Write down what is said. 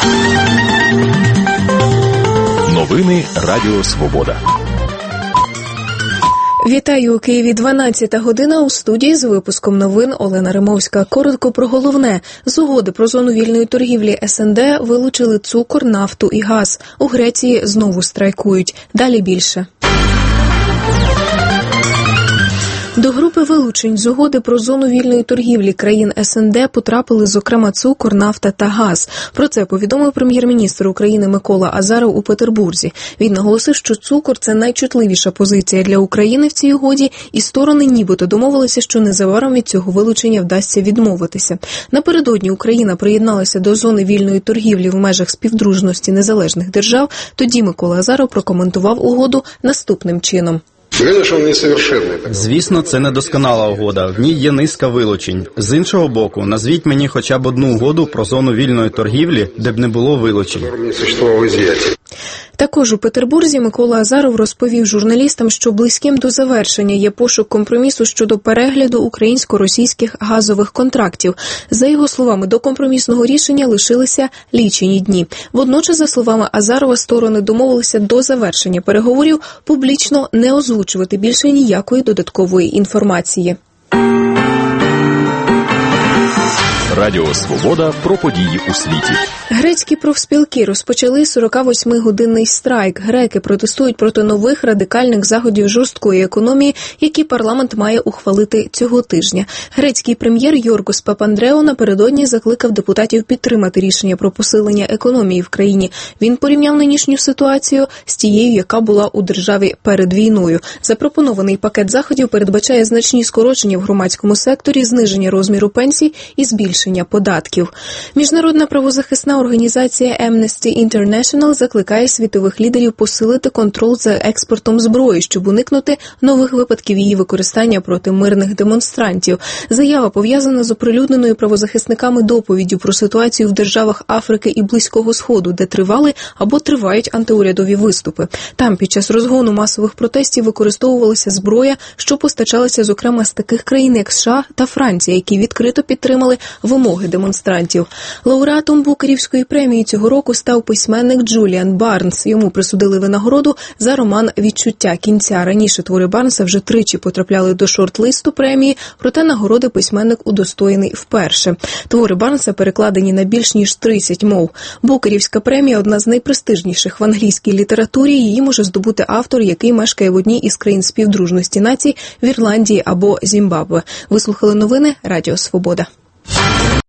Новини Радіо Свобода. Вітаю у Києві, 12 година, у студії з випуском новин Олена Римовська. Коротко про головне. З угоди про зону вільної торгівлі СНД вилучили цукор, нафту і газ. У Греції знову страйкують. Далі більше. До групи вилучень з угоди про зону вільної торгівлі країн СНД потрапили, зокрема, цукор, нафта та газ. Про це повідомив прем'єр-міністр України Микола Азаров у Петербурзі. Він наголосив, що цукор – це найчутливіша позиція для України в цій угоді, і сторони нібито домовилися, що незабаром від цього вилучення вдасться відмовитися. Напередодні Україна приєдналася до зони вільної торгівлі в межах співдружності незалежних держав. Тоді Микола Азаров прокоментував угоду наступним чином. Звісно, це недосконала угода. В ній є низка вилучень. З іншого боку, назвіть мені хоча б одну угоду про зону вільної торгівлі, де б не було вилучень. Також у Петербурзі Микола Азаров розповів журналістам, що близьким до завершення є пошук компромісу щодо перегляду українсько-російських газових контрактів. За його словами, до компромісного рішення лишилися лічені дні. Водночас, за словами Азарова, сторони домовилися до завершення переговорів публічно не озвучувати більше ніякої додаткової інформації. Радіо Свобода про події у світі. Грецькі профспілки розпочали 48-годинний страйк. Греки протестують проти нових радикальних заходів жорсткої економії, які парламент має ухвалити цього тижня. Грецький прем'єр Йоргос Папандрео напередодні закликав депутатів підтримати рішення про посилення економії в країні. Він порівняв нинішню ситуацію з тією, яка була у державі перед війною. Запропонований пакет заходів передбачає значні скорочення в громадському секторі, зниження розміру пенсій і збільшення податків. Міжнародна правозахисна організація Amnesty International закликає світових лідерів посилити контроль за експортом зброї, щоб уникнути нових випадків її використання проти мирних демонстрантів. Заява пов'язана з оприлюдненою правозахисниками доповіддю про ситуацію в державах Африки і Близького Сходу, де тривали або тривають антиурядові виступи. Там під час розгону масових протестів використовувалася зброя, що постачалася, зокрема, з таких країн, як США та Франція, які відкрито підтримали вимоги демонстрантів. Лауреатом Букерівської премії цього року став письменник Джуліан Барнс. Йому присудили винагороду за роман «Відчуття кінця». Раніше твори Барнса вже тричі потрапляли до шорт-листу премії, проте нагороди письменник удостоєний вперше. Твори Барнса перекладені на більш ніж 30 мов. Букерівська премія – одна з найпрестижніших в англійській літературі. Її може здобути автор, який мешкає в одній із країн співдружності націй в Ірландії або Зімбабве. Ви слухали новини Радіо Свобода.